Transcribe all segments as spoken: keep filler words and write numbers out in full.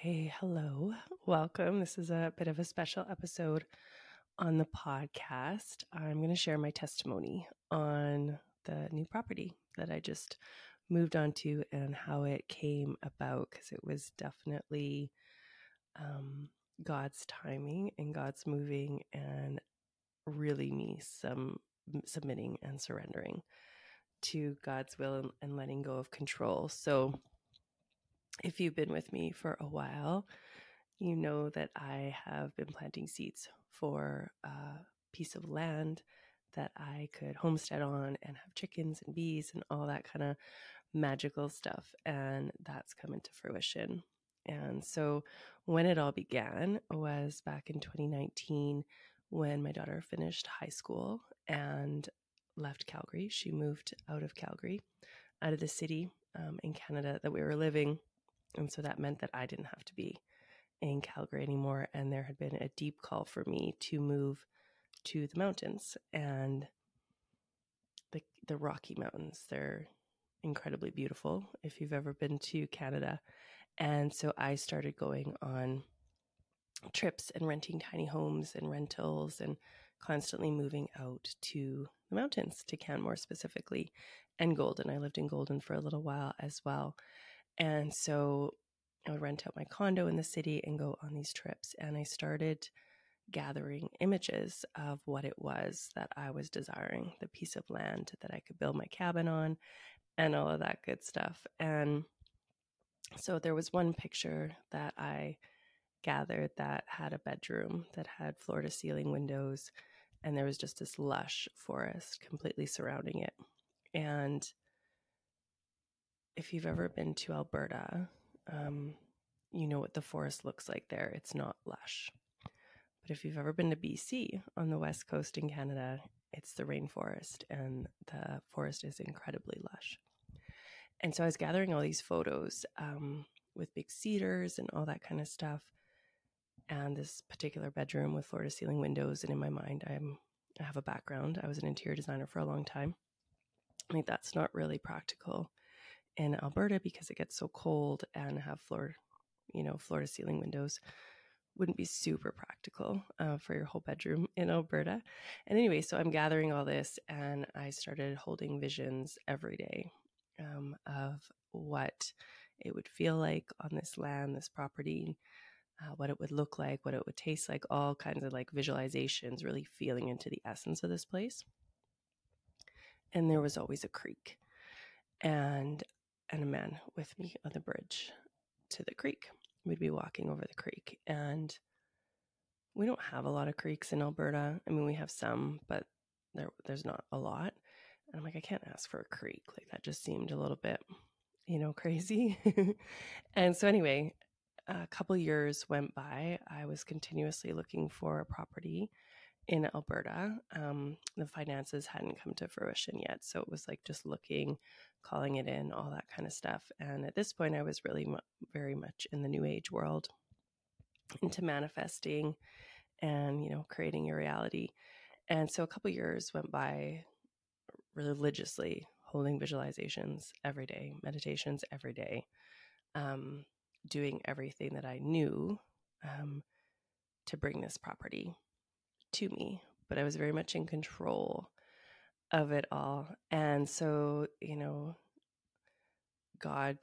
Okay, hello. Welcome. This is a bit of a special episode on the podcast. I'm going to share my testimony on the new property that I just moved onto and how it came about, because it was definitely um, God's timing and God's moving and really me some submitting and surrendering to God's will and letting go of control. So if you've been with me for a while, you know that I have been planting seeds for a piece of land that I could homestead on and have chickens and bees and all that kind of magical stuff. And that's come into fruition. And so when it all began was back in twenty nineteen when my daughter finished high school and left Calgary. She moved out of Calgary, out of the city um, in Canada that we were living. And so that meant that I didn't have to be in Calgary anymore. And there had been a deep call for me to move to the mountains and the, the Rocky Mountains. They're incredibly beautiful if you've ever been to Canada. And so I started going on trips and renting tiny homes and rentals and constantly moving out to the mountains, to Canmore specifically, and Golden. I lived in Golden for a little while as well. And so I would rent out my condo in the city and go on these trips. And I started gathering images of what it was that I was desiring, the piece of land that I could build my cabin on and all of that good stuff. And so there was one picture that I gathered that had a bedroom that had floor to ceiling windows, and there was just this lush forest completely surrounding it. And if you've ever been to Alberta, um, you know what the forest looks like there. It's not lush. But if you've ever been to B C on the west coast in Canada, it's the rainforest, and the forest is incredibly lush. And so I was gathering all these photos um, with big cedars and all that kind of stuff, and this particular bedroom with floor to ceiling windows. And in my mind, I'm I have a background. I was an interior designer for a long time. I mean, that's not really practical in Alberta because it gets so cold, and have floor, you know, floor to ceiling windows wouldn't be super practical uh, for your whole bedroom in Alberta. And anyway, so I'm gathering all this, and I started holding visions every day um, of what it would feel like on this land, this property, uh, what it would look like, what it would taste like, all kinds of like visualizations, really feeling into the essence of this place. And there was always a creek and and a man with me on the bridge to the creek. We'd be walking over the creek, and we don't have a lot of creeks in Alberta. I mean, we have some, but there there's not a lot. And I'm like, I can't ask for a creek. Like, that just seemed a little bit, you know, crazy. And so anyway, a couple years went by. I was continuously looking for a property in Alberta. Um, the finances hadn't come to fruition yet. So it was like just looking, calling it in, all that kind of stuff. And at this point, I was really mu- very much in the new age world, into manifesting and, you know, creating your reality. And so a couple years went by religiously holding visualizations every day, meditations every day, um, doing everything that I knew um, to bring this property to me. But I was very much in control of it all. And so, you know, God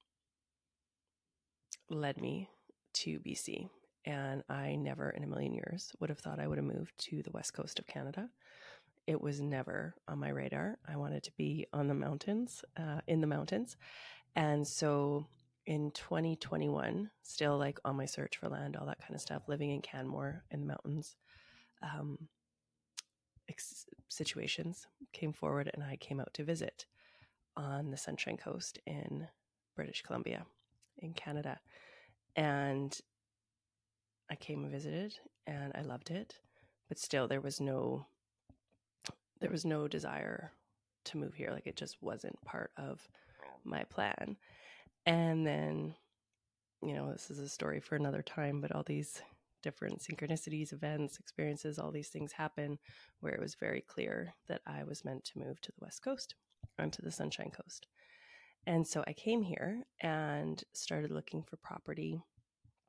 led me to B C. And I never in a million years would have thought I would have moved to the west coast of Canada. It was never on my radar. I wanted to be on the mountains, uh, in the mountains. And so in twenty twenty-one, still like on my search for land, all that kind of stuff, living in Canmore in the mountains, um, ex- situations came forward, and I came out to visit on the Sunshine Coast in British Columbia in Canada. And I came and visited, and I loved it, but still there was no there was no desire to move here. Like, it just wasn't part of my plan. And then, you know, this is a story for another time, but all these different synchronicities, events, experiences, all these things happen where it was very clear that I was meant to move to the West Coast, onto the Sunshine Coast. And so I came here and started looking for property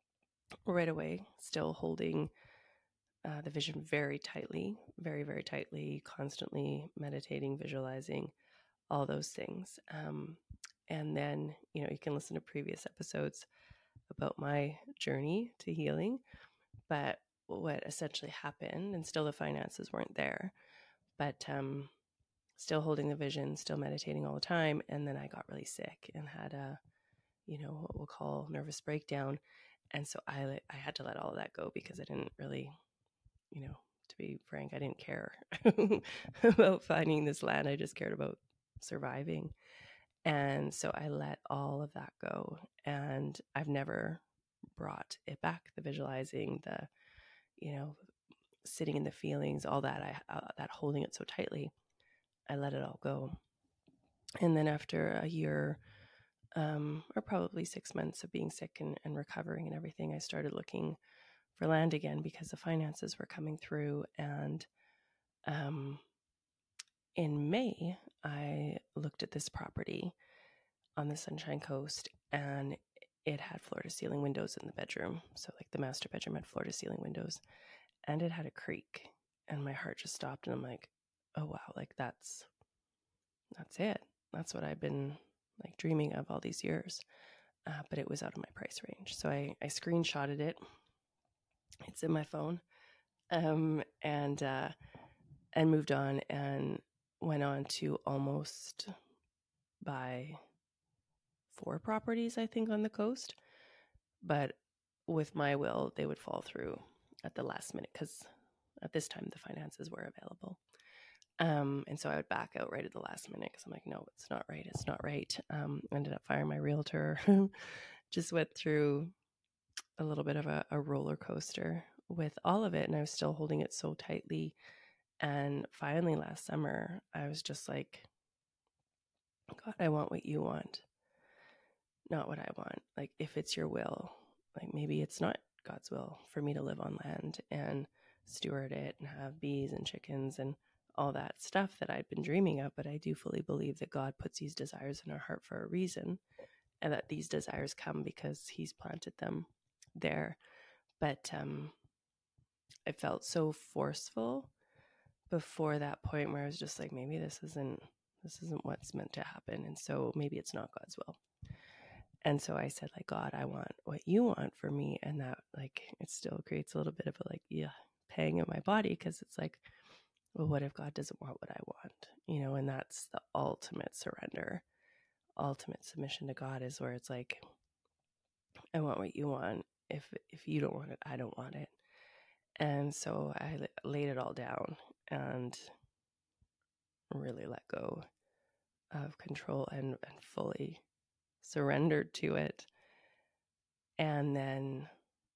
right away, still holding uh, the vision very tightly, very, very tightly, constantly meditating, visualizing, all those things. Um, and then, you know, you can listen to previous episodes about my journey to healing. But what essentially happened, and still the finances weren't there, but um, still holding the vision, still meditating all the time. And then I got really sick and had a, you know, what we'll call nervous breakdown. And so I, I had to let all of that go because I didn't really, you know, to be frank, I didn't care about finding this land. I just cared about surviving. And so I let all of that go. And I've never brought it back, the visualizing, the, you know, sitting in the feelings, all that, I, uh, that holding it so tightly, I let it all go. And then after a year, um, or probably six months of being sick and, and recovering and everything, I started looking for land again because the finances were coming through. And um, in May, I looked at this property on the Sunshine Coast, and it had floor to ceiling windows in the bedroom. So like the master bedroom had floor to ceiling windows, and it had a creek, and my heart just stopped. And I'm like, oh wow, like that's, that's it. That's what I've been like dreaming of all these years. Uh, but it was out of my price range. So I, I screenshotted it. It's in my phone. Um, and, uh, and moved on and went on to almost buy four properties, I think, on the coast. But with my will, they would fall through at the last minute because at this time the finances were available. Um, and so I would back out right at the last minute because I'm like, no, it's not right. It's not right. Um, ended up firing my realtor. Just went through a little bit of a, a roller coaster with all of it. And I was still holding it so tightly. And finally last summer, I was just like, God, I want what you want, not what I want. Like, if it's your will, like maybe it's not God's will for me to live on land and steward it and have bees and chickens and all that stuff that I'd been dreaming of. But I do fully believe that God puts these desires in our heart for a reason, and that these desires come because he's planted them there. But um, I felt so forceful before that point where I was just like, maybe this isn't, this isn't what's meant to happen. And so maybe it's not God's will. And so I said, like, God, I want what you want for me. And that, like, it still creates a little bit of a, like, yeah, pang in my body because it's like, well, what if God doesn't want what I want? You know, and that's the ultimate surrender, ultimate submission to God is where it's like, I want what you want. If if you don't want it, I don't want it. And so I laid it all down and really let go of control and, and fully surrendered to it. And then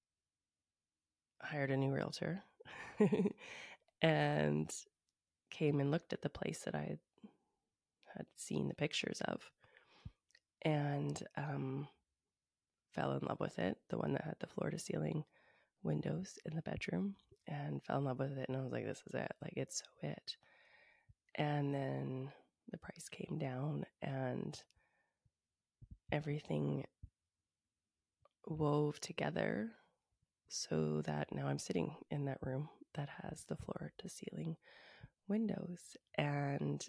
hired a new realtor and came and looked at the place that I had seen the pictures of and um, fell in love with it, the one that had the floor to ceiling windows in the bedroom, and fell in love with it. And I was like, this is it. Like, it's so it. And then the price came down and everything wove together so that now I'm sitting in that room that has the floor to ceiling windows. And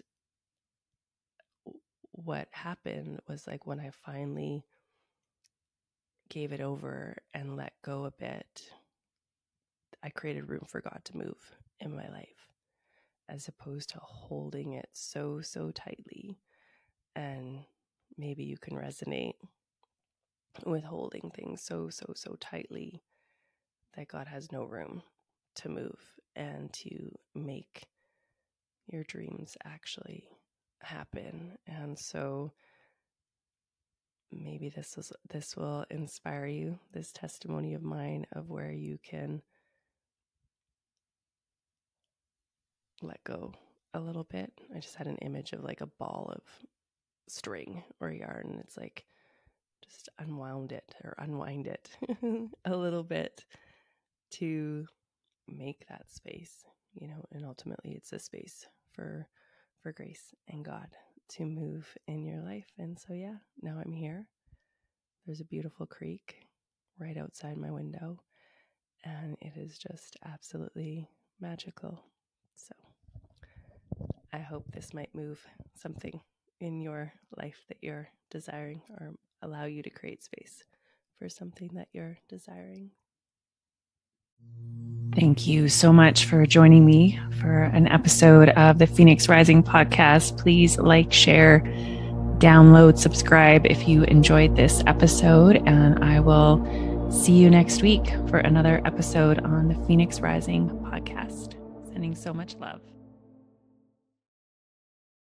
what happened was, like, when I finally gave it over and let go a bit, I created room for God to move in my life as opposed to holding it so, so tightly. And maybe you can resonate with holding things so, so, so tightly that God has no room to move and to make your dreams actually happen. And so maybe this was this will inspire you, this testimony of mine of where you can let go a little bit. I just had an image of like a ball of string or yarn. It's like, just unwound it or unwind it a little bit to make that space, you know, and ultimately it's a space for for grace and God to move in your life. And so yeah, now I'm here. There's a beautiful creek right outside my window. and it is just absolutely magical. So I hope this might move something in your life that you're desiring, or allow you to create space for something that you're desiring. Thank you so much for joining me for an episode of the Phoenix Rising podcast. Please like, share, download, subscribe if you enjoyed this episode, and I will see you next week for another episode on the Phoenix Rising podcast. Sending so much love.